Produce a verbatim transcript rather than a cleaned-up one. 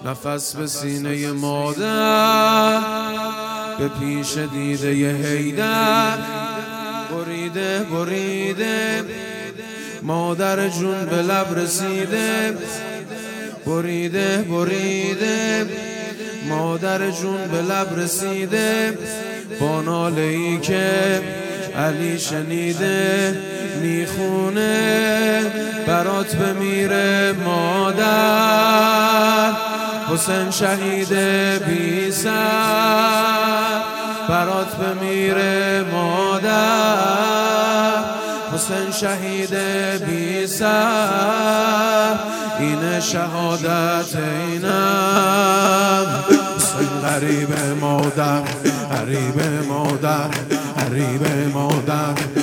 نفس به سینه مادر، به پیش دیده ی حیدر. بریده بریده مادر جون به لب رسیده، بریده بریده مادر جون به لب رسیده. با ناله ای که علی شنیده میخونه برات بمیره مادر. حسین شهید بی سر برات بمیره مادر. حسین شهید بی سر این شهادت اینم. حسین غریب مادر، غریب مادر، غریب مادر.